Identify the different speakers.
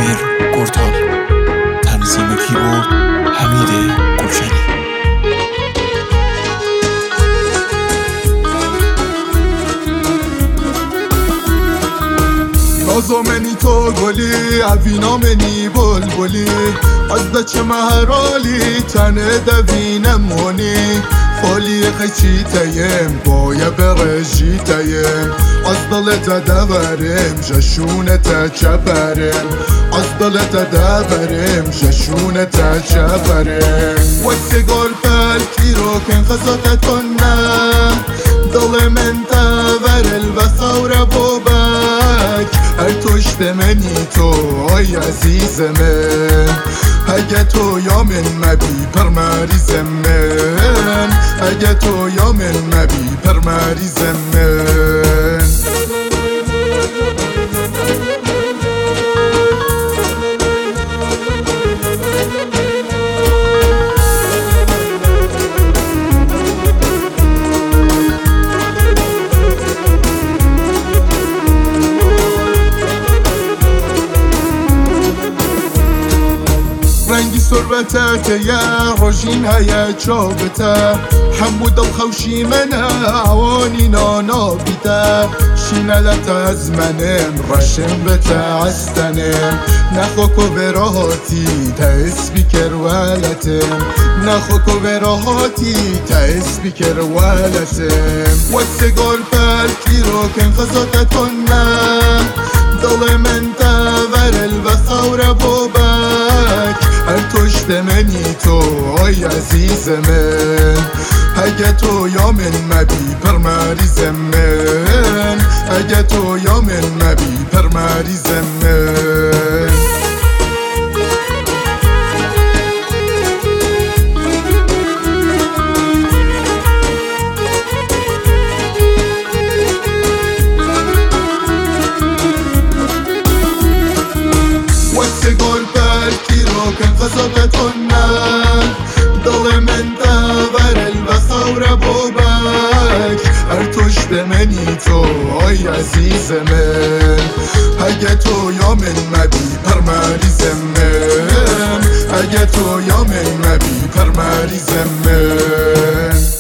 Speaker 1: امیر گرتال، تنظیم کیبورد حمید گلشنی.
Speaker 2: نازو منی تو گلی عوینا منی بلبلی از دچ مهرالی تنه دوینم مونی فالی خیچی تیم بایا برجی تیم از دلت دورم جشونت چپرم از دلت دورم جشونت چپرم و سیگار پلکی رو کن خزاقت کنم دل من تور الوثور بوبک هر توشت منی تو آی عزیز من اگه تو یا من مبی پر مریض من اگه تو یا من مبی پر مریض من رنگی سربته که یه روشین هیا چوبته حمود الخوشی منه عوانی نانا بیده شینلت از منم رشم بته عستنم نخوکو براهاتی تا اسپیکر ولتم نخوکو براهاتی تا اسپیکر ولتم و سیگار پلکی رو کن خزاقت کنم دل من تور الوثور بوبک هر توشت منی تو آی عزیز من اگه تو یا من مبی پر مریض من اگه تو یا من مبی پر مریض من سیگار برکی رو کن خزاقت کنم دل من تور الوثور بوبک هر توشت منی تو آی عزیز من اگه تو یا من مبی پر مریض من اگه تو یا من مبی پر مریض من